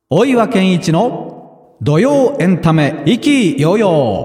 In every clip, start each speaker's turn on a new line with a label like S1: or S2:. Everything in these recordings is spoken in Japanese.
S1: 大岩健一の土曜エンタメ意気揚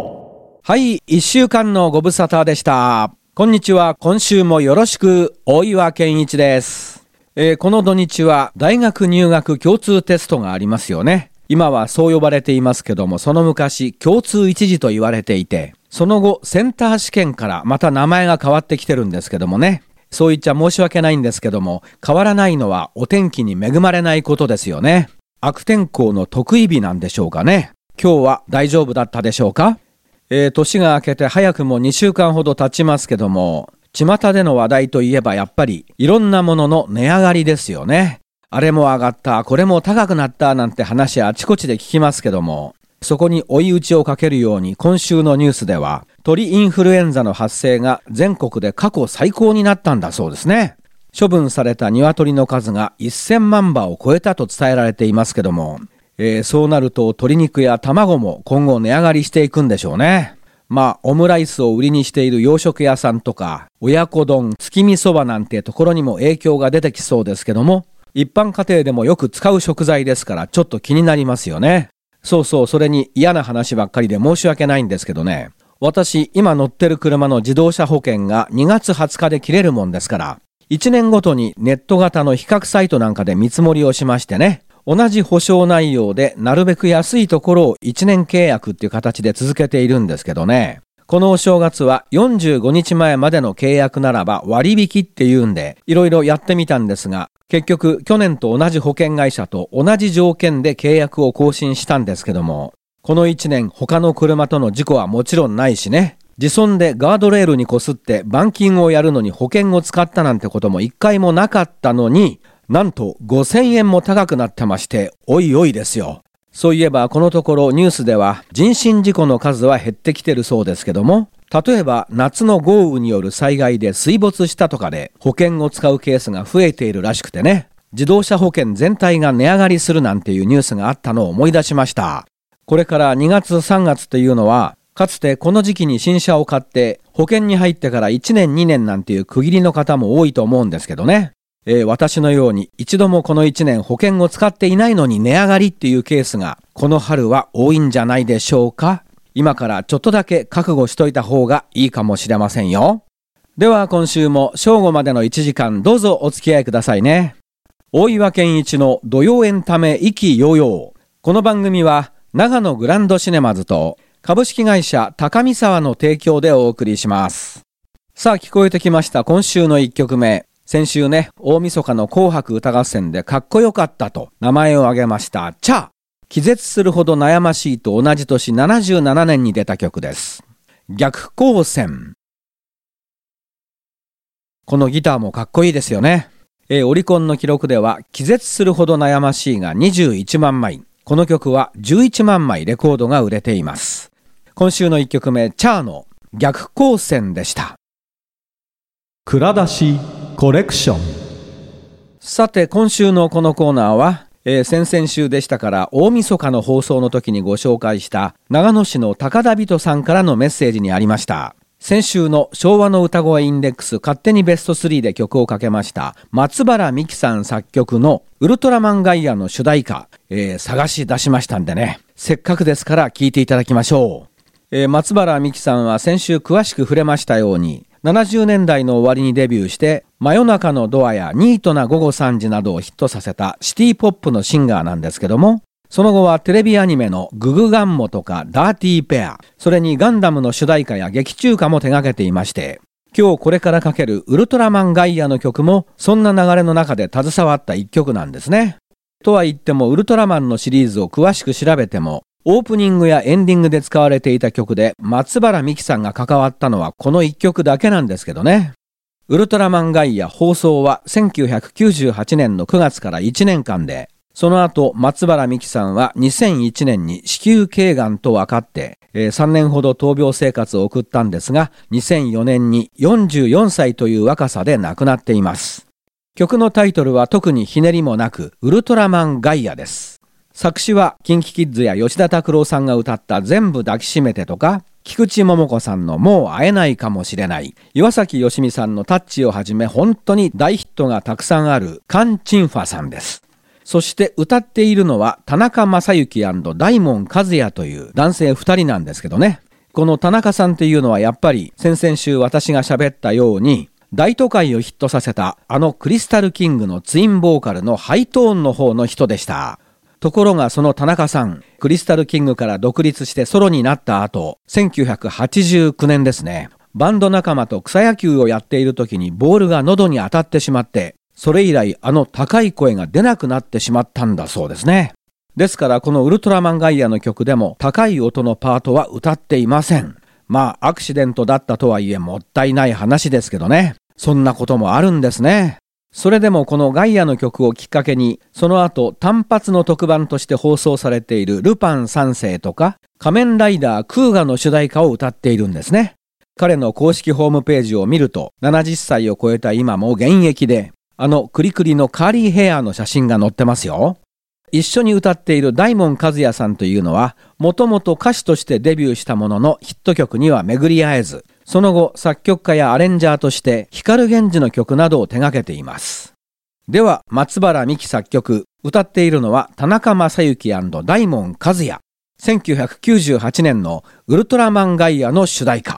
S1: 々。
S2: はい、1週間のご無沙汰でした。こんにちは。今週もよろしく。大岩健一です。この土日は大学入学共通テストがありますよね。今はそう呼ばれていますけども、その昔共通一次と言われていて、その後センター試験からまた名前が変わってきてるんですけどもね。そう言っちゃ申し訳ないんですけども、変わらないのはお天気に恵まれないことですよね。悪天候の特異日なんでしょうかね。今日は大丈夫だったでしょうか。年が明けて早くも2週間ほど経ちますけども、巷での話題といえばやっぱりいろんなものの値上がりですよね。あれも上がった、これも高くなったなんて話あちこちで聞きますけども、そこに追い打ちをかけるように今週のニュースでは鳥インフルエンザの発生が全国で過去最高になったんだそうですね。処分された鶏の数が1000万羽を超えたと伝えられていますけども、そうなると鶏肉や卵も今後値上がりしていくんでしょうね。オムライスを売りにしている洋食屋さんとか親子丼、月見そばなんてところにも影響が出てきそうですけども、一般家庭でもよく使う食材ですからちょっと気になりますよね。そう、それに嫌な話ばっかりで申し訳ないんですけどね。私今乗ってる車の自動車保険が2月20日で切れるもんですから、1年ごとにネット型の比較サイトなんかで見積もりをしましてね、同じ保証内容でなるべく安いところを1年契約っていう形で続けているんですけどね。このお正月は45日前までの契約ならば割引っていうんでいろいろやってみたんですが、結局去年と同じ保険会社と同じ条件で契約を更新したんですけども、この1年他の車との事故はもちろんないしね、自損でガードレールにこすって板金をやるのに保険を使ったなんてことも一回もなかったのに、なんと5000円も高くなってまして、おいおいですよ。そういえばこのところニュースでは人身事故の数は減ってきてるそうですけども、例えば夏の豪雨による災害で水没したとかで保険を使うケースが増えているらしくてね、自動車保険全体が値上がりするなんていうニュースがあったのを思い出しました。これから2月3月というのは、かつてこの時期に新車を買って保険に入ってから1年2年なんていう区切りの方も多いと思うんですけどね。私のように一度もこの1年保険を使っていないのに値上がりっていうケースがこの春は多いんじゃないでしょうか。今からちょっとだけ覚悟しといた方がいいかもしれませんよ。では今週も正午までの1時間どうぞお付き合いくださいね。大岩健一の土曜エンタメ意気揚々。この番組は長野グランドシネマズと株式会社高見沢の提供でお送りします。さあ聞こえてきました今週の1曲目。先週ね、大晦日の紅白歌合戦でかっこよかったと名前を挙げましたチャー。気絶するほど悩ましいと同じ年77年に出た曲です。逆光線。このギターもかっこいいですよね。オリコンの記録では気絶するほど悩ましいが21万枚。この曲は11万枚レコードが売れています。今週の1曲目、チャーの逆光線でした。
S1: 蔵出しコレクション。
S2: さて今週のこのコーナーは、先々週でしたから大晦日の放送の時にご紹介した長野市の高田人さんからのメッセージにありました。先週の昭和の歌声インデックス勝手にベスト3で曲をかけました松原美樹さん作曲のウルトラマンガイアの主題歌、探し出しましたんでね、せっかくですから聴いていただきましょう。松原美樹さんは先週詳しく触れましたように70年代の終わりにデビューして真夜中のドアやニートな午後3時などをヒットさせたシティポップのシンガーなんですけども、その後はテレビアニメのググガンモとかダーティーペア、それにガンダムの主題歌や劇中歌も手掛けていまして、今日これからかけるウルトラマンガイアの曲もそんな流れの中で携わった一曲なんですね。とは言ってもウルトラマンのシリーズを詳しく調べてもオープニングやエンディングで使われていた曲で松原美樹さんが関わったのはこの一曲だけなんですけどね。ウルトラマンガイア放送は1998年の9月から1年間で、その後松原美樹さんは2001年に子宮頸がんと分かって、3年ほど闘病生活を送ったんですが、2004年に44歳という若さで亡くなっています。曲のタイトルは特にひねりもなくウルトラマンガイアです。作詞はキンキキッズや吉田拓郎さんが歌った全部抱きしめてとか、菊池桃子さんのもう会えないかもしれない、岩崎良美さんのタッチをはじめ本当に大ヒットがたくさんあるカン・チンファさんです。 そして歌っているのは田中正幸&大門和也という男性2人なんですけどね。この田中さんっていうのはやっぱり先々週私が喋ったように大都会をヒットさせたクリスタルキングのツインボーカルのハイトーンの方の人でした。ところがその田中さん、クリスタルキングから独立してソロになった後、1989年ですね。バンド仲間と草野球をやっている時にボールが喉に当たってしまって、それ以来高い声が出なくなってしまったんだそうですね。ですからこのウルトラマンガイアの曲でも高い音のパートは歌っていません。アクシデントだったとはいえもったいない話ですけどね。そんなこともあるんですね。それでもこのガイアの曲をきっかけに、その後単発の特番として放送されているルパン三世とか仮面ライダークーガの主題歌を歌っているんですね。彼の公式ホームページを見ると70歳を超えた今も現役で、クリクリのカーリーヘアの写真が載ってますよ。一緒に歌っている大門和也さんというのは、もともと歌手としてデビューしたもののヒット曲には巡り合えず、その後作曲家やアレンジャーとして光源氏の曲などを手掛けています。では松原美樹作曲、歌っているのは田中正幸&大門和也。1998年のウルトラマンガイアの主題歌。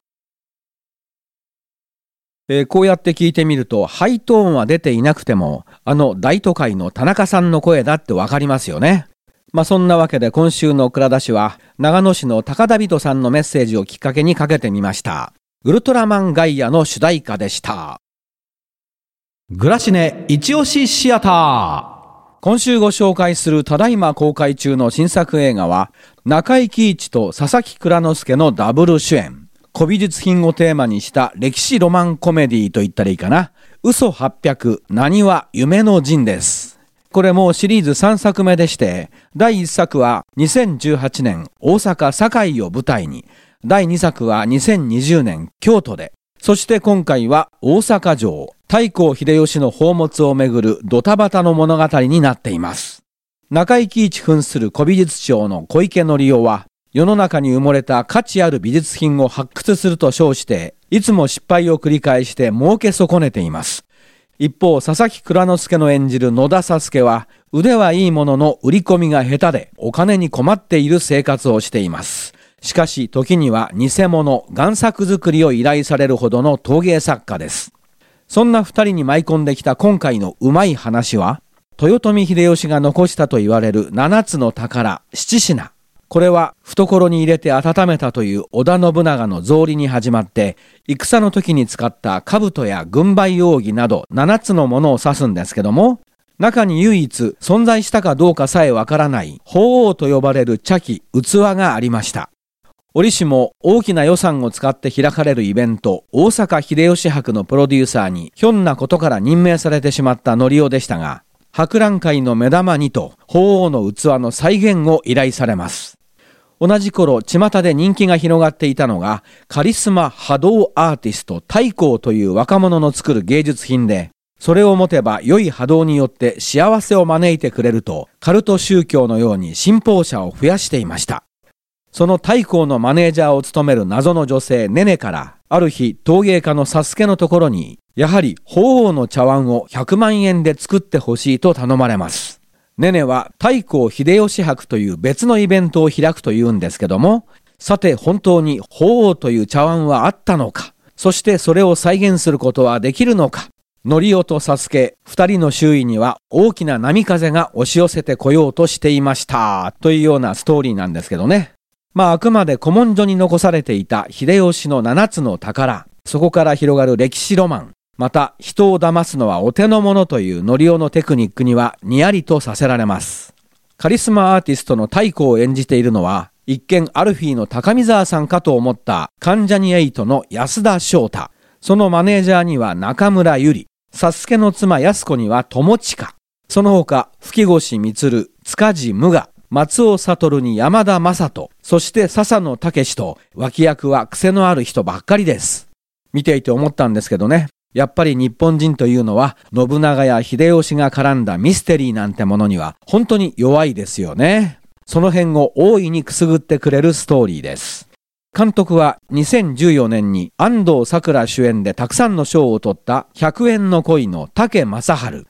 S2: こうやって聞いてみるとハイトーンは出ていなくても大都会の田中さんの声だってわかりますよね。そんなわけで今週の蔵出しは長野市の高田人さんのメッセージをきっかけにかけてみました。ウルトラマンガイアの主題歌でした。
S1: グラシネ一押しシアター。
S2: 今週ご紹介するただいま公開中の新作映画は中井貴一と佐々木蔵之介のダブル主演。古美術品をテーマにした歴史ロマンコメディと言ったらいいかな。嘘800、何は夢の陣です。これもシリーズ3作目でして、第1作は2018年大阪堺を舞台に、第2作は2020年京都で、そして今回は大阪城、太閤秀吉の宝物をめぐるドタバタの物語になっています。中井貴一扮する古美術商の小池則夫は、世の中に埋もれた価値ある美術品を発掘すると称して、いつも失敗を繰り返して儲け損ねています。一方、佐々木蔵之介の演じる野田佐助は、腕はいいものの売り込みが下手で、お金に困っている生活をしています。しかし、時には偽物、贋作作りを依頼されるほどの陶芸作家です。そんな二人に舞い込んできた今回のうまい話は、豊臣秀吉が残したと言われる7つの宝、7品。これは懐に入れて温めたという織田信長の草履に始まって、戦の時に使った兜や軍配扇など7つのものを指すんですけども、中に唯一存在したかどうかさえわからない鳳凰と呼ばれる茶器、器がありました。折しも大きな予算を使って開かれるイベント、大阪秀吉博のプロデューサーにひょんなことから任命されてしまった則夫でしたが、博覧会の目玉にと鳳凰の器の再現を依頼されます。同じ頃、巷で人気が広がっていたのが、カリスマ波動アーティスト太閤という若者の作る芸術品で、それを持てば良い波動によって幸せを招いてくれると、カルト宗教のように信奉者を増やしていました。その太閤のマネージャーを務める謎の女性ネネから、ある日陶芸家のサスケのところに、やはり鳳凰の茶碗を100万円で作ってほしいと頼まれます。ネネは太閤秀吉博という別のイベントを開くというんですけども、さて本当に鳳凰という茶碗はあったのか、そしてそれを再現することはできるのか。則夫と佐助、二人の周囲には大きな波風が押し寄せてこようとしていましたというようなストーリーなんですけどね。あくまで古文書に残されていた秀吉の7つの宝、そこから広がる歴史ロマン、また人を騙すのはお手の物という則夫のテクニックにはにやりとさせられます。カリスマアーティストの太閤を演じているのは、一見アルフィーの高見沢さんかと思った関ジャニ∞の安田章太、そのマネージャーには中村ゆり、サスケの妻安子には友近、その他吹越充、塚地無我、松尾悟に山田正人、そして笹野武と脇役は癖のある人ばっかりです。見ていて思ったんですけどね、やっぱり日本人というのは信長や秀吉が絡んだミステリーなんてものには本当に弱いですよね。その辺を大いにくすぐってくれるストーリーです。監督は2014年に安藤サクラ主演でたくさんの賞を取った100円の恋の武正春。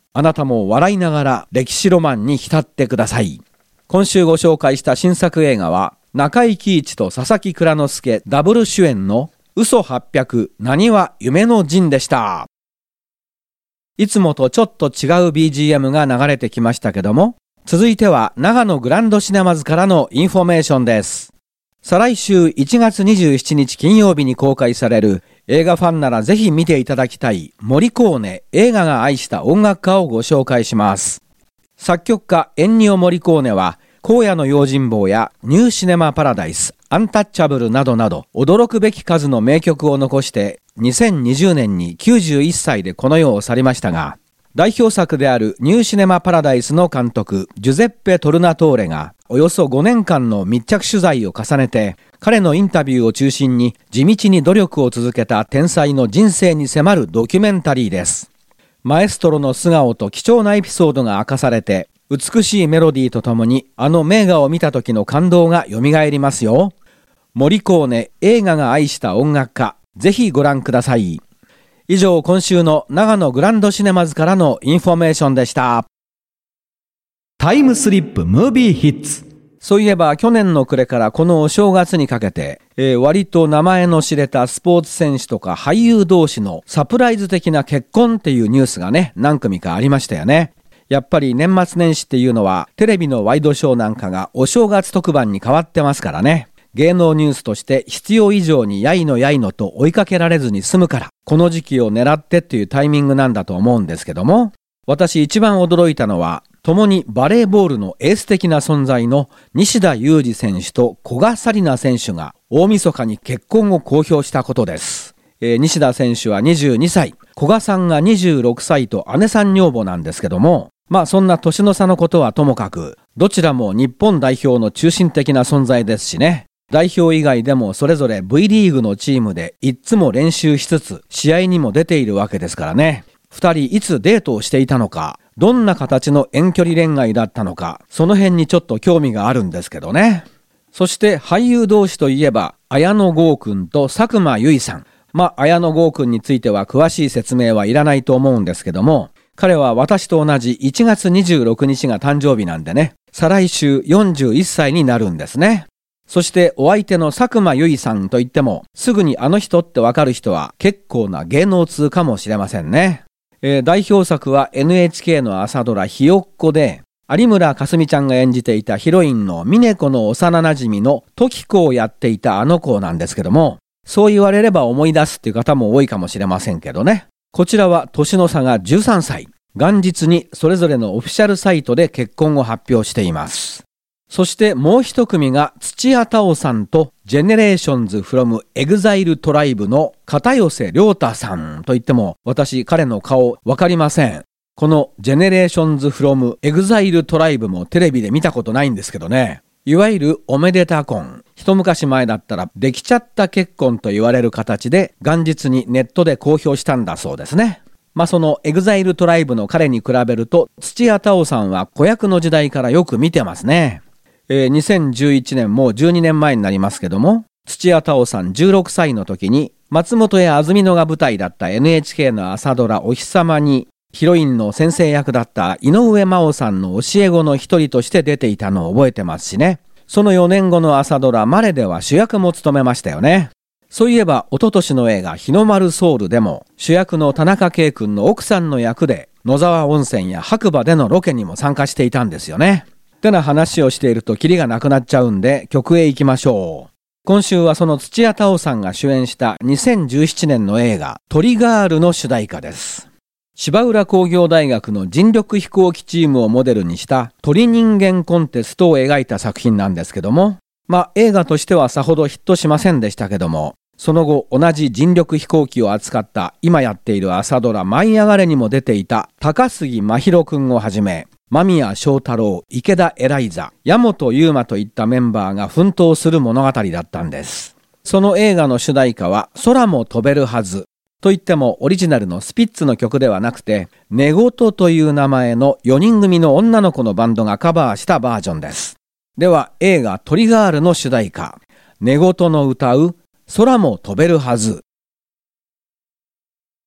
S2: あなたも笑いながら歴史ロマンに浸ってください。今週ご紹介した新作映画は、中井貴一と佐々木蔵之介ダブル主演の嘘800なにわ夢の陣でした。いつもとちょっと違う BGM が流れてきましたけども、続いては長野グランドシネマズからのインフォメーションです。再来週1月27日金曜日に公開される映画ファンならぜひ見ていただきたいモリコーネ映画が愛した音楽家をご紹介します。作曲家エンニオ・モリコーネは荒野の用心棒やニューシネマパラダイス、アンタッチャブルなどなど驚くべき数の名曲を残して2020年に91歳でこの世を去りましたが、代表作であるニューシネマパラダイスの監督ジュゼッペ・トルナトーレがおよそ5年間の密着取材を重ねて、彼のインタビューを中心に地道に努力を続けた天才の人生に迫るドキュメンタリーです。マエストロの素顔と貴重なエピソードが明かされて、美しいメロディーとともにあの名画を見た時の感動がよみがえりますよ。モリコーネ映画が愛した音楽家、ぜひご覧ください。以上、今週の長野グランドシネマズからのインフォメーションでした。
S1: タイムスリップムービーヒッツ。
S2: そういえば去年の暮れからこのお正月にかけて、割と名前の知れたスポーツ選手とか俳優同士のサプライズ的な結婚っていうニュースがね、何組かありましたよね。やっぱり年末年始っていうのはテレビのワイドショーなんかがお正月特番に変わってますからね。芸能ニュースとして必要以上にやいのやいのと追いかけられずに済むから、この時期を狙ってっていうタイミングなんだと思うんですけども、私一番驚いたのは、共にバレーボールのエース的な存在の西田有志選手と古賀紗理那選手が大晦日に結婚を公表したことです。西田選手は22歳、古賀さんが26歳と姉さん女房なんですけども、そんな年の差のことはともかく、どちらも日本代表の中心的な存在ですしね。代表以外でもそれぞれ V リーグのチームでいつも練習しつつ試合にも出ているわけですからね。二人いつデートをしていたのか、どんな形の遠距離恋愛だったのか、その辺にちょっと興味があるんですけどね。そして俳優同士といえば綾野剛君と佐久間由衣さん。綾野剛君については詳しい説明はいらないと思うんですけども、彼は私と同じ1月26日が誕生日なんでね、再来週41歳になるんですね。そしてお相手の佐久間由衣さんといっても、すぐにあの人ってわかる人は結構な芸能通かもしれませんね。代表作は NHK の朝ドラひよっこで、有村架純ちゃんが演じていたヒロインの峰子の幼馴染の時子をやっていたあの子なんですけども、そう言われれば思い出すっていう方も多いかもしれませんけどね。こちらは年の差が13歳。元日にそれぞれのオフィシャルサイトで結婚を発表しています。そしてもう一組が土屋太鳳さんとジェネレーションズfrom EXILEトライブの片寄涼太さんといっても、私彼の顔わかりません。このジェネレーションズfrom EXILEトライブもテレビで見たことないんですけどね。いわゆるおめでた婚。一昔前だったらできちゃった結婚と言われる形で元日にネットで公表したんだそうですね。そのEXILEトライブの彼に比べると土屋太鳳さんは子役の時代からよく見てますね。2011年もう12年前になりますけども、土屋太鳳さん16歳の時に松本屋安曇野が舞台だった NHK の朝ドラお日様にヒロインの先生役だった井上真央さんの教え子の一人として出ていたのを覚えてますしね。その4年後の朝ドラマレでは主役も務めましたよね。そういえば一昨年の映画日の丸ソウルでも主役の田中圭君の奥さんの役で野沢温泉や白馬でのロケにも参加していたんですよね。ってな話をしているとキリがなくなっちゃうんで曲へ行きましょう。今週はその土屋太鳳さんが主演した2017年の映画トリガールの主題歌です。芝浦工業大学の人力飛行機チームをモデルにした鳥人間コンテストを描いた作品なんですけども、映画としてはさほどヒットしませんでしたけども、その後同じ人力飛行機を扱った今やっている朝ドラ舞い上がれにも出ていた高杉真宙くんをはじめ、間宮祥太朗、池田エライザ、矢本悠馬といったメンバーが奮闘する物語だったんです。その映画の主題歌は空も飛べるはず。といってもオリジナルのスピッツの曲ではなくて、寝言という名前の4人組の女の子のバンドがカバーしたバージョンです。では映画トリガールの主題歌、寝言の歌う空も飛べるはず。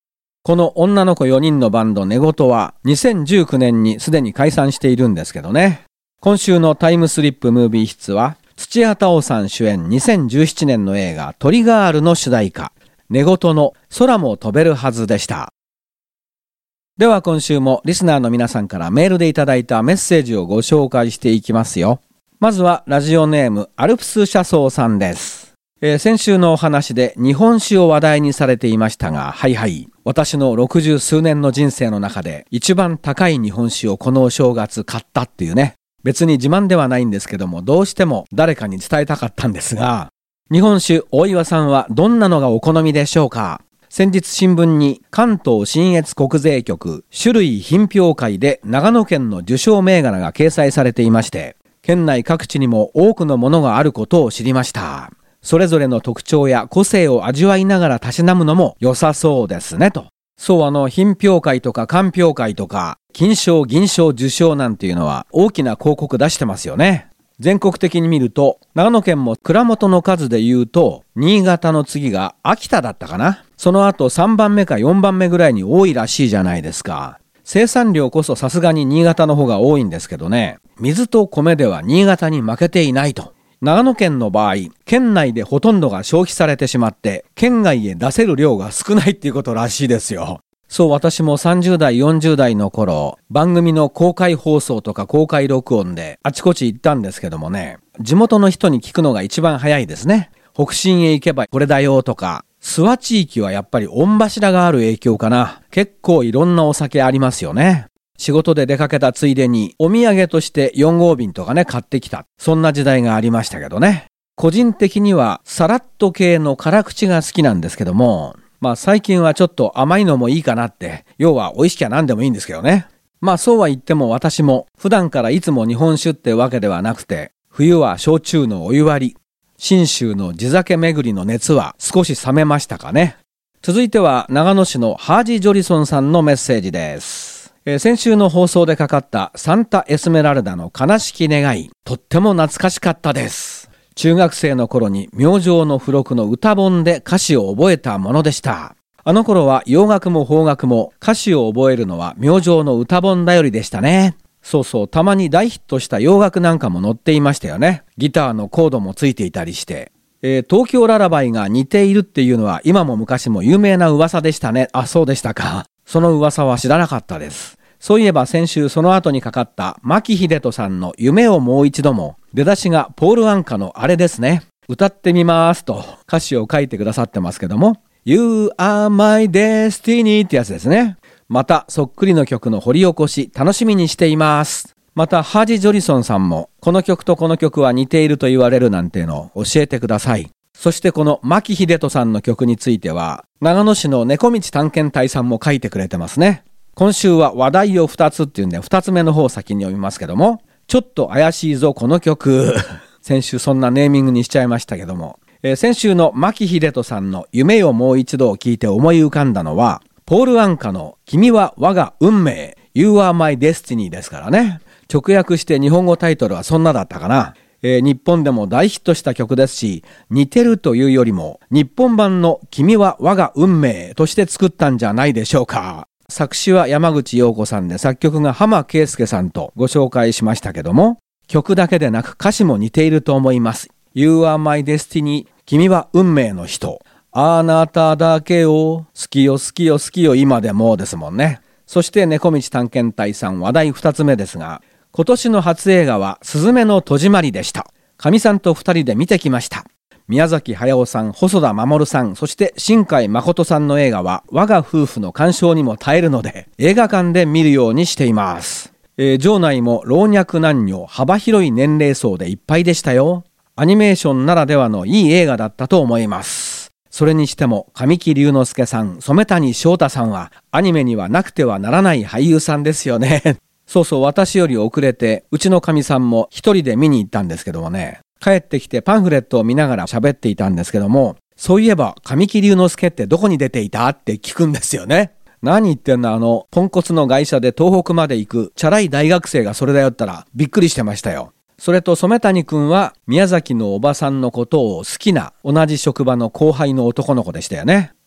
S2: この女の子4人のバンド寝言は2019年にすでに解散しているんですけどね。今週のタイムスリップムービー室は土屋太鳳さん主演2017年の映画トリガールの主題歌寝言の空も飛べるはずでした。では今週もリスナーの皆さんからメールでいただいたメッセージをご紹介していきますよ。まずはラジオネームアルプス車窓さんです。先週のお話で日本酒を話題にされていましたが、私の60数年の人生の中で一番高い日本酒をこのお正月買ったっていうね。別に自慢ではないんですけども、どうしても誰かに伝えたかったんですが、日本酒大岩さんはどんなのがお好みでしょうか。先日新聞に関東信越国税局種類品評会で長野県の受賞銘柄が掲載されていまして、県内各地にも多くのものがあることを知りました。それぞれの特徴や個性を味わいながらたしなむのも良さそうですねと。そう品評会とか鑑評会とか金賞銀賞受賞なんていうのは大きな広告出してますよね。全国的に見ると長野県も蔵元の数で言うと新潟の次が秋田だったかな。その後3番目か4番目ぐらいに多いらしいじゃないですか。生産量こそさすがに新潟の方が多いんですけどね。水と米では新潟に負けていないと。長野県の場合、県内でほとんどが消費されてしまって、県外へ出せる量が少ないっていうことらしいですよ。そう、私も30代、40代の頃、番組の公開放送とか公開録音であちこち行ったんですけどもね、地元の人に聞くのが一番早いですね。北信へ行けばこれだよとか、諏訪地域はやっぱり御柱がある影響かな。結構いろんなお酒ありますよね。仕事で出かけたついでにお土産として4号瓶とかね買ってきた。そんな時代がありましたけどね。個人的にはサラッと系の辛口が好きなんですけども、最近はちょっと甘いのもいいかなって、要は美味しきゃ何でもいいんですけどね。そうは言っても私も普段からいつも日本酒ってわけではなくて、冬は焼酎のお湯割り、信州の地酒巡りの熱は少し冷めましたかね。続いては長野市のハージ・ジョリソンさんのメッセージです。先週の放送でかかったサンタエスメラルダの悲しき願い、とっても懐かしかったです。中学生の頃に明星の付録の歌本で歌詞を覚えたものでした。あの頃は洋楽も邦楽も歌詞を覚えるのは明星の歌本頼りでしたね。そうそう、たまに大ヒットした洋楽なんかも載っていましたよね。ギターのコードもついていたりして。東京ララバイが似ているっていうのは今も昔も有名な噂でしたね。あ、そうでしたか。その噂は知らなかったです。そういえば先週その後にかかった牧秀人さんの夢をもう一度も、出だしがポール・アンカのあれですね。歌ってみますと歌詞を書いてくださってますけども、You are my destiny ってやつですね。またそっくりの曲の掘り起こし楽しみにしています。またハージ・ジョリソンさんもこの曲とこの曲は似ていると言われるなんてのを教えてください。そしてこの牧秀人さんの曲については長野市の猫道探検隊さんも書いてくれてますね。今週は話題を2つっていうんで2つ目の方を先に読みますけども、ちょっと怪しいぞこの曲先週そんなネーミングにしちゃいましたけども、先週の牧秀人さんの夢をもう一度を聞いて思い浮かんだのはポール・アンカの君は我が運命 You are my destiny ですからね。直訳して日本語タイトルはそんなだったかな。日本でも大ヒットした曲ですし、似てるというよりも日本版の君は我が運命として作ったんじゃないでしょうか。作詞は山口陽子さんで作曲が浜圭介さんとご紹介しましたけども、曲だけでなく歌詞も似ていると思います。 You are my destiny 君は運命の人、あなただけを好きよ好きよ好きよ今でもですもんね。そして猫道探検隊さん話題2つ目ですが、今年の初映画はすずめの戸締まりでした。かみさんと2人で見てきました。宮崎駿さん、細田守さん、そして新海誠さんの映画は我が夫婦の鑑賞にも耐えるので映画館で見るようにしています。場内も老若男女幅広い年齢層でいっぱいでしたよ。アニメーションならではのいい映画だったと思います。それにしても神木隆之介さん、染谷将太さんはアニメにはなくてはならない俳優さんですよね。そうそう、私より遅れてうちの神さんも一人で見に行ったんですけどもね、帰ってきてパンフレットを見ながら喋っていたんですけども、そういえば神木隆之介ってどこに出ていたって聞くんですよね。何言ってんの、ポンコツの外車で東北まで行くチャラい大学生がそれだよったらびっくりしてましたよ。それと染谷くんは宮崎のおばさんのことを好きな同じ職場の後輩の男の子でしたよね。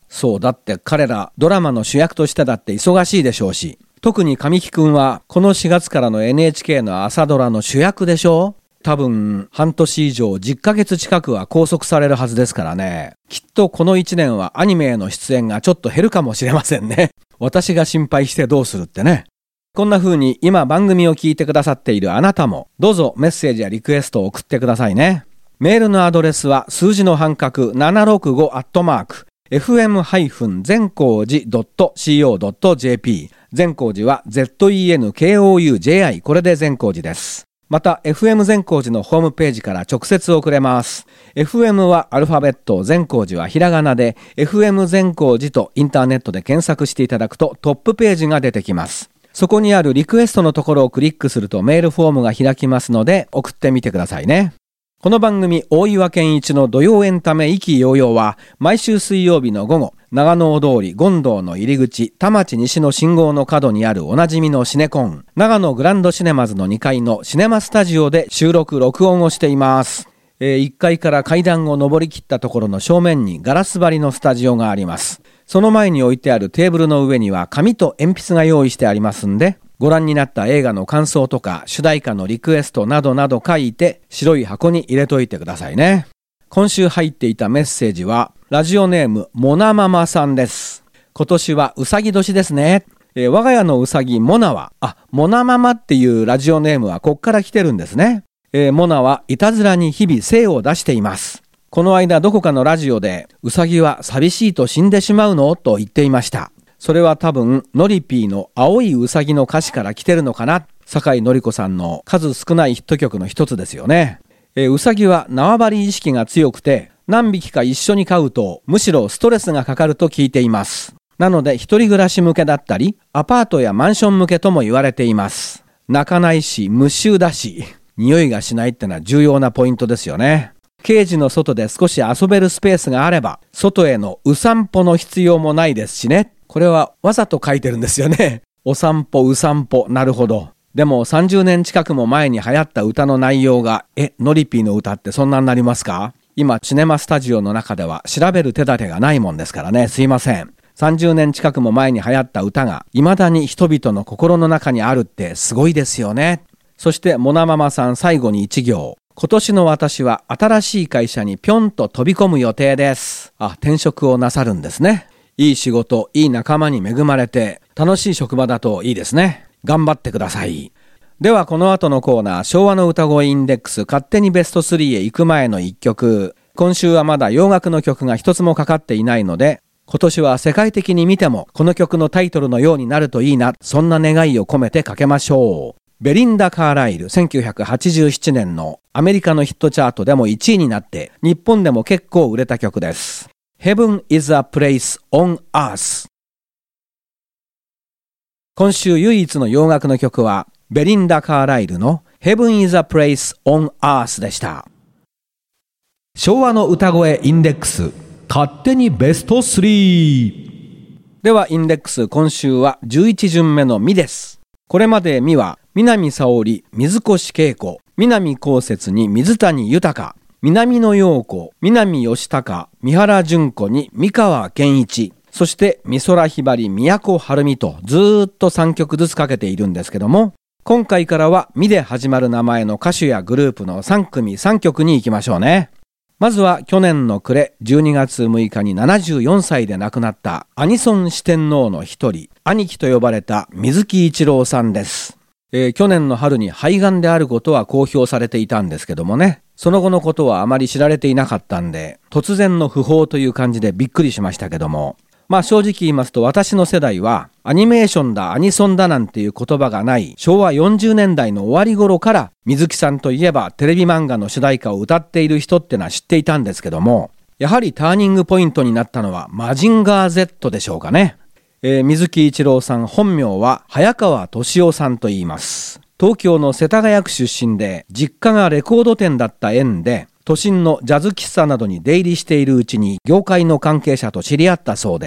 S2: そうだって彼らドラマの主役としてだって忙しいでしょうし、特に神木くんはこの4月からの NHK の朝ドラの主役でしょ。多分半年以上10ヶ月近くは拘束されるはずですからね。きっとこの1年はアニメへの出演がちょっと減るかもしれませんね。私が心配してどうするってね。こんな風に今番組を聞いてくださっているあなたもどうぞメッセージやリクエストを送ってくださいね。メールのアドレスは数字の半角765@fm-全光寺.co.jp。全光寺は ZENKOUJI、 これで全光寺です。また FM 全光寺のホームページから直接送れます。 FM はアルファベット、全光寺はひらがなで FM 全光寺とインターネットで検索していただくとトップページが出てきます。そこにあるリクエストのところをクリックするとメールフォームが開きますので送ってみてくださいね。この番組大岩健一の土曜エンタメ意気揚々は毎週水曜日の午後、長野大通り権堂の入り口田町西の信号の角にあるおなじみのシネコン長野グランドシネマズの2階のシネマスタジオで収録録音をしています。1階から階段を上り切ったところの正面にガラス張りのスタジオがあります。その前に置いてあるテーブルの上には紙と鉛筆が用意してありますんで、ご覧になった映画の感想とか主題歌のリクエストなどなど書いて白い箱に入れといてくださいね。今週入っていたメッセージはラジオネームモナママさんです。今年はうさぎ年ですね。我が家のうさぎモナはモナママっていうラジオネームはこっから来てるんですね。モナはいたずらに日々精を出しています。この間どこかのラジオでうさぎは寂しいと死んでしまうのと言っていました。それは多分ノリピーの青いうさぎの歌詞から来てるのかな。酒井紀子さんの数少ないヒット曲の一つですよね。うさぎは縄張り意識が強くて何匹か一緒に飼うとむしろストレスがかかると聞いています。なので一人暮らし向けだったりアパートやマンション向けとも言われています。鳴かないし無臭だし匂いがしないってのは重要なポイントですよね。ケージの外で少し遊べるスペースがあれば外へのう散歩の必要もないですしね。これはわざと書いてるんですよね。お散歩う散歩、なるほど。でも30年近くも前に流行った歌の内容がノリピーの歌ってそんなになりますか？今シネマスタジオの中では調べる手立てがないもんですからね。すいません。30年近くも前に流行った歌が未だに人々の心の中にあるってすごいですよね。そしてモナママさん最後に一行。今年の私は新しい会社にぴょんと飛び込む予定です。転職をなさるんですね。いい仕事、いい仲間に恵まれて楽しい職場だといいですね。頑張ってください。ではこの後のコーナー、昭和の歌声インデックス勝手にベスト3へ行く前の一曲。今週はまだ洋楽の曲が一つもかかっていないので、今年は世界的に見てもこの曲のタイトルのようになるといいな、そんな願いを込めてかけましょう。ベリンダ・カーライル、1987年のアメリカのヒットチャートでも1位になって日本でも結構売れた曲です。Heaven is a place on earth。 今週唯一の洋楽の曲はベリンダ・カーライルの Heaven is a place on earth でした。
S1: 昭和の歌声インデックス勝手にベスト3。
S2: ではインデックス、今週は11巡目のミです。これまでミは南沙織、水越恵子、南こうせつに水谷豊、南野陽子、南義孝、三原純子に三川健一、そして美空ひばり、都はるみとずーっと3曲ずつかけているんですけども、今回からはミで始まる名前の歌手やグループの3組3曲に行きましょうね。まずは去年の暮れ12月6日に74歳で亡くなったアニソン四天王の一人、兄貴と呼ばれた水木一郎さんです。去年の春に肺がんであることは公表されていたんですけどもね、その後のことはあまり知られていなかったんで、突然の訃報という感じでびっくりしましたけども、正直言いますと私の世代はアニメーションだアニソンだなんていう言葉がない昭和40年代の終わり頃から水木さんといえばテレビ漫画の主題歌を歌っている人ってのは知っていたんですけども、やはりターニングポイントになったのはマジンガー Z でしょうかね。水木一郎さん本名は早川俊夫さんと言います。東京の世田谷区出身で実家がレコード店だった縁で都心のジャズ喫茶などに出入りしているうちに業界の関係者と知り合ったそう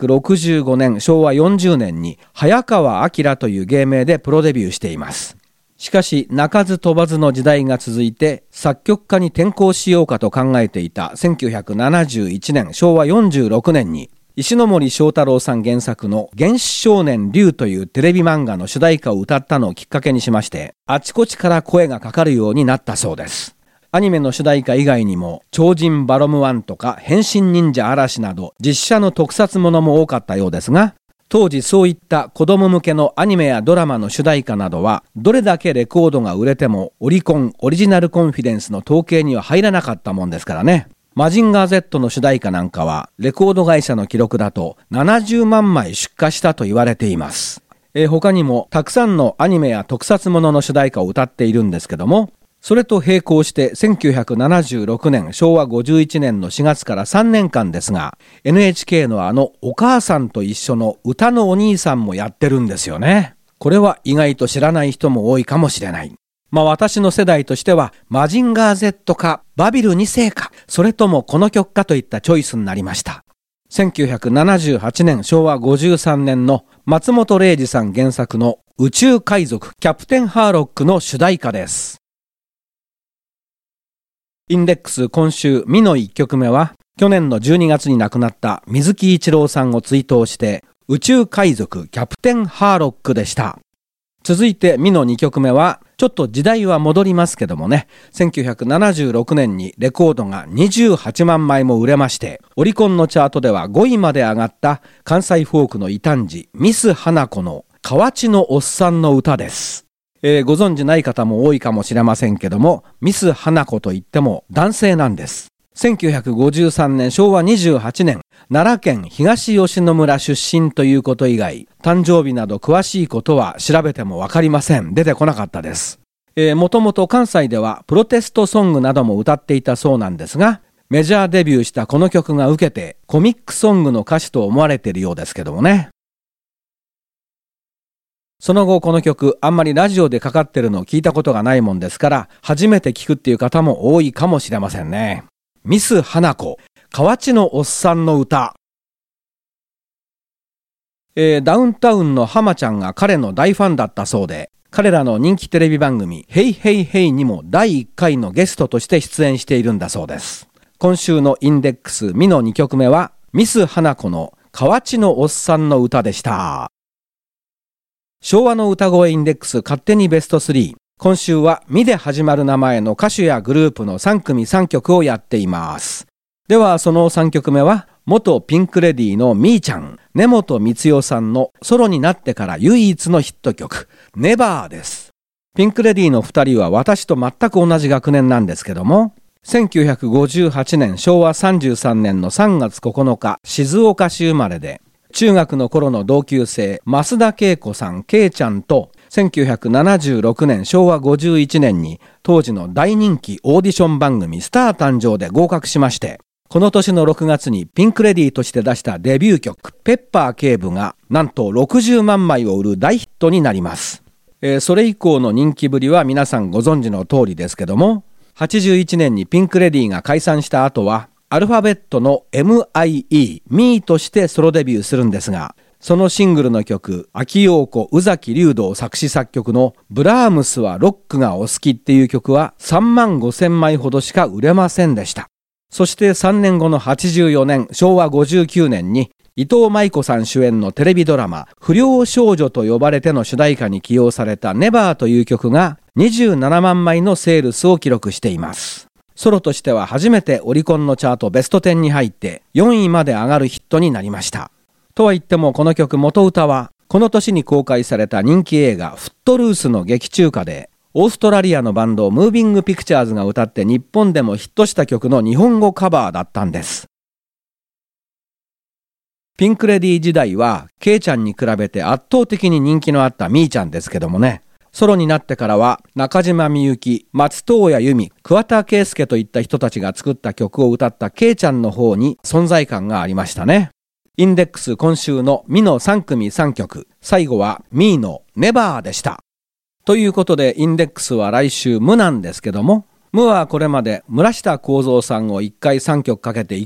S2: で、1965年昭和40年に早川明という芸名でプロデビューしています。 しかし鳴かず飛ばずの時代が続いて作曲家に転向しようかと考えていた1971年昭和46年に石森章太郎さん原作の原始少年龍というテレビ漫画の主題歌を歌ったのをきっかけにしまして、あちこちから声がかかるようになったそうです。アニメの主題歌以外にも超人バロム1とか変身忍者嵐など実写の特撮ものも多かったようですが、当時そういった子供向けのアニメやドラマの主題歌などはどれだけレコードが売れてもオリコンオリジナルコンフィデンスの統計には入らなかったもんですからね。マジンガー Z の主題歌なんかはレコード会社の記録だと70万枚出荷したと言われています。他にもたくさんのアニメや特撮ものの主題歌を歌っているんですけども、それと並行して1976年昭和51年の4月から3年間ですが NHK のお母さんと一緒の歌のお兄さんもやってるんですよね。これは意外と知らない人も多いかもしれない。私の世代としてはマジンガー Z かバビル2世かそれともこの曲かといったチョイスになりました。1978年昭和53年の松本零士さん原作の宇宙海賊キャプテンハーロックの主題歌です。インデックス今週ミの1曲目は去年の12月に亡くなった水木一郎さんを追悼して宇宙海賊キャプテンハーロックでした。続いてミの2曲目はちょっと時代は戻りますけどもね、1976年にレコードが28万枚も売れましてオリコンのチャートでは5位まで上がった関西フォークの異端児ミス花子の河内のおっさんの歌です。ご存知ない方も多いかもしれませんけども、ミス花子といっても男性なんです。1953年昭和28年奈良県東吉野村出身ということ以外誕生日など詳しいことは調べてもわかりません。出てこなかったです。もともと関西ではプロテストソングなども歌っていたそうなんですが、メジャーデビューしたこの曲が受けてコミックソングの歌手と思われているようですけどもね。その後この曲あんまりラジオでかかってるのを聞いたことがないもんですから初めて聞くっていう方も多いかもしれませんね。ミス花子河内のおっさんの歌。ダウンタウンの浜ちゃんが彼の大ファンだったそうで、彼らの人気テレビ番組ヘイヘイヘイにも第1回のゲストとして出演しているんだそうです。今週のインデックスミの2曲目はミス花子の河内のおっさんの歌でした。昭和の歌声インデックス勝手にベスト3。今週はミで始まる名前の歌手やグループの3組3曲をやっています。ではその3曲目は元ピンクレディーのみーちゃん根本光代さんのソロになってから唯一のヒット曲ネバーです。ピンクレディーの2人は私と全く同じ学年なんですけども、1958年昭和33年の3月9日静岡市生まれで、中学の頃の同級生増田恵子さんけいちゃんと1976年昭和51年に当時の大人気オーディション番組スター誕生で合格しまして、この年の6月にピンクレディーとして出したデビュー曲ペッパー警部がなんと60万枚を売る大ヒットになります。それ以降の人気ぶりは皆さんご存知の通りですけども、81年にピンクレディーが解散した後はアルファベットの MIE ミーとしてソロデビューするんですが、そのシングルの曲秋陽子宇崎竜童作詞作曲のブラームスはロックがお好きっていう曲は3万5千枚ほどしか売れませんでした。そして3年後の84年昭和59年に伊藤舞子さん主演のテレビドラマ不良少女と呼ばれての主題歌に起用されたネバーという曲が27万枚のセールスを記録しています。ソロとしては初めてオリコンのチャートベスト10に入って4位まで上がるヒットになりました。とは言ってもこの曲元歌はこの年に公開された人気映画フットルースの劇中歌で、オーストラリアのバンドムービングピクチャーズが歌って日本でもヒットした曲の日本語カバーだったんです。ピンクレディー時代はケイちゃんに比べて圧倒的に人気のあったミーちゃんですけどもね、ソロになってからは中島みゆき、松任谷由実、桑田佳祐といった人たちが作った曲を歌ったケイちゃんの方に存在感がありましたね。インデックス今週のミの3組3曲、最後はミーのネバーでした。ということでインデックスは来週無なんですけども、無はこれまで村下幸三さんを1回3曲かけて以降、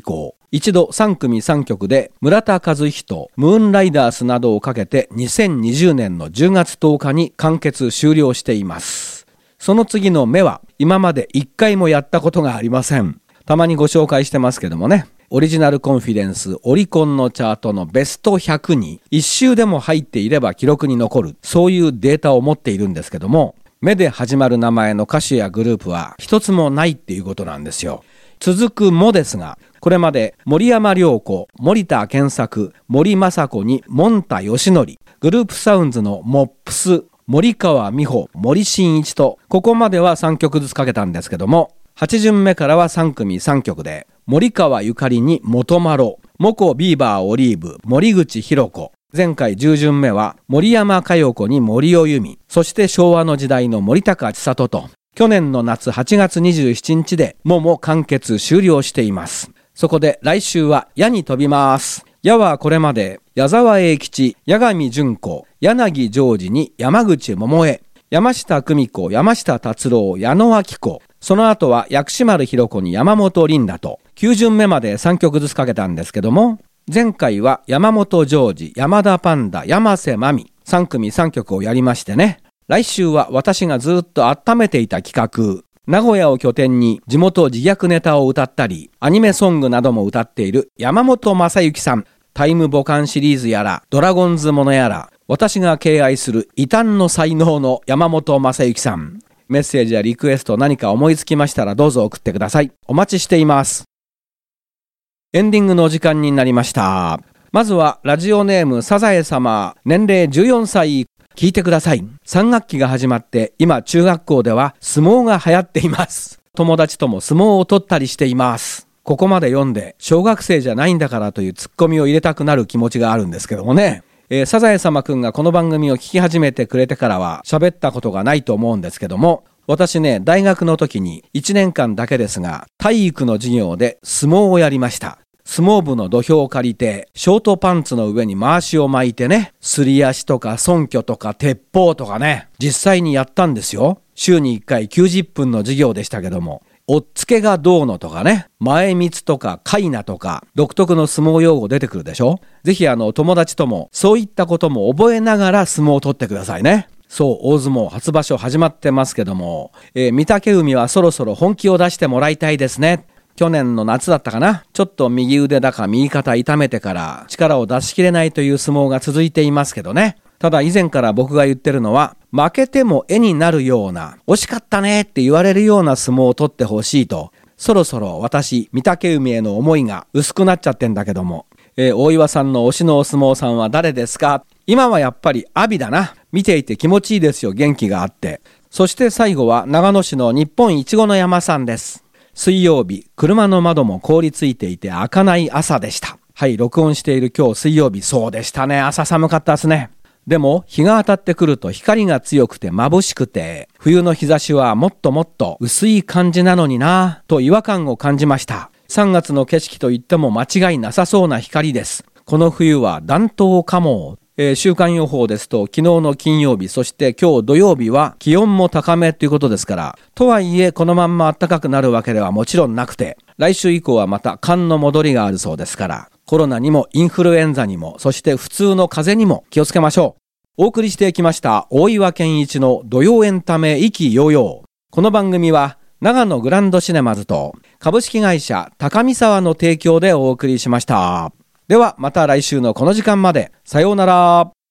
S2: 一度3組3曲で村田和人、ムーンライダースなどをかけて2020年の10月10日に完結終了しています。その次の目は今まで1回もやったことがありません。たまにご紹介してますけどもね。オリジナルコンフィデンスオリコンのチャートのベスト100に1周でも入っていれば記録に残る、そういうデータを持っているんですけども、目で始まる名前の歌手やグループは一つもないっていうことなんですよ。続くもですが、これまで森山良子、森田健作、森雅子に門田義則、グループサウンズのモップス、森川美穂、森進一と、ここまでは3曲ずつかけたんですけども、8巡目からは3組3曲で、森川ゆかりに元丸、モコビーバーオリーブ、森口博子、前回10巡目は森山佳代子に森尾由美、そして昭和の時代の森高千里と、去年の夏8月27日でも完結終了しています。そこで来週は矢に飛びます。矢はこれまで矢沢永吉、八神純子、柳ジョージに山口百恵、山下久美子、山下達郎、矢野明子、その後は薬師丸ひろ子に山本リンダと9巡目まで3曲ずつかけたんですけども、前回は山本ジョージ、山田パンダ、山瀬まみ3組3曲をやりましてね。来週は私がずっと温めていた企画、名古屋を拠点に地元自虐ネタを歌ったり、アニメソングなども歌っている山本正幸さん、タイムボカンシリーズやら、ドラゴンズものやら、私が敬愛する異端の才能の山本正幸さん。メッセージやリクエスト何か思いつきましたらどうぞ送ってください。お待ちしています。エンディングのお時間になりました。まずはラジオネームサザエ様、年齢14歳。聞いてください。3学期が始まって今中学校では相撲が流行っています。友達とも相撲を取ったりしています。ここまで読んで小学生じゃないんだからというツッコミを入れたくなる気持ちがあるんですけどもね。サザエ様くんがこの番組を聞き始めてくれてからは喋ったことがないと思うんですけども、私ね、大学の時に1年間だけですが体育の授業で相撲をやりました。相撲部の土俵を借りて、ショートパンツの上に回しを巻いてね、すり足とか尊虚とか鉄砲とかね、実際にやったんですよ。週に1回90分の授業でしたけども、おっつけがどうのとかね、前密とかかいなとか、独特の相撲用語出てくるでしょ。ぜひ友達ともそういったことも覚えながら相撲を取ってくださいね。そう、大相撲初場所始まってますけども、御嶽海はそろそろ本気を出してもらいたいですね。去年の夏だったかな、ちょっと右腕だか右肩痛めてから力を出しきれないという相撲が続いていますけどね。ただ以前から僕が言ってるのは、負けても絵になるような、惜しかったねって言われるような相撲を取ってほしいと、そろそろ私御嶽海への思いが薄くなっちゃってんだけども、大岩さんの推しのお相撲さんは誰ですか？今はやっぱり阿炎だな。見ていて気持ちいいですよ、元気があって。そして最後は長野市の日本いちごの山さんです。水曜日、車の窓も凍りついていて開かない朝でした。はい、録音している今日水曜日、そうでしたね。朝寒かったですね。でも日が当たってくると光が強くて眩しくて、冬の日差しはもっともっと薄い感じなのになぁと違和感を感じました。3月の景色といっても間違いなさそうな光です。この冬は暖冬かも。週間予報ですと、昨日の金曜日、そして今日土曜日は気温も高めということですから、とはいえこのまんま暖かくなるわけではもちろんなくて、来週以降はまた寒の戻りがあるそうですから、コロナにもインフルエンザにも、そして普通の風邪にも気をつけましょう。お送りしてきました大岩健一の土曜エンタメ意気揚々。この番組は長野グランドシネマズと株式会社高見沢の提供でお送りしました。ではまた来週のこの時間まで。さようなら。